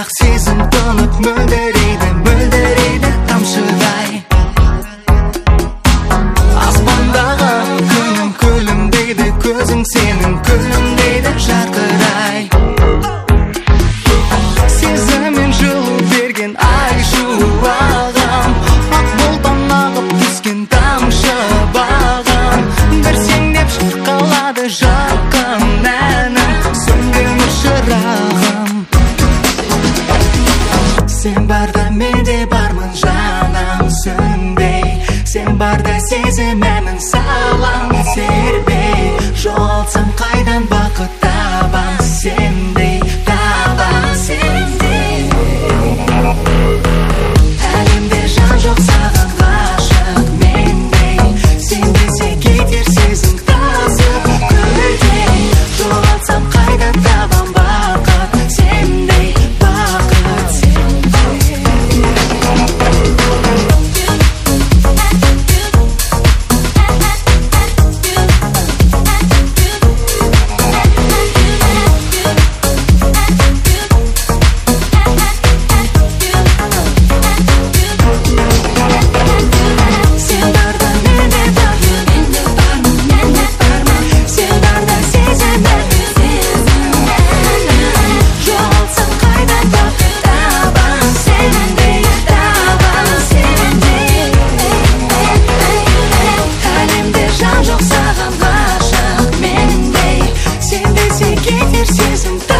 бірақ сезім тұнып мөлдірейді тамшыдай. Аспандағы күнім күлімдейді, көзің сенің күлімдейді жарқырай. Сезіммен жылу берген ай шуағым, ақ бұлттан ағып түскен тамшы бағым. Бір сен деп шырқалады жақын әнім, сөнген шырағым. Сен барда мен де бармын жаным сөнбей, сен барда сезімімнің салам серпей. Жоғалтсам қайдан бақыт табам сендей, табам сендей. Әлемде жан жоқ саған ғашық мендей, сенбесе кетер сезім тасып гүлдей. Жоғалтсам қайдан табам бақыт сендей, бақыт сендей. Сен десе кетер сезім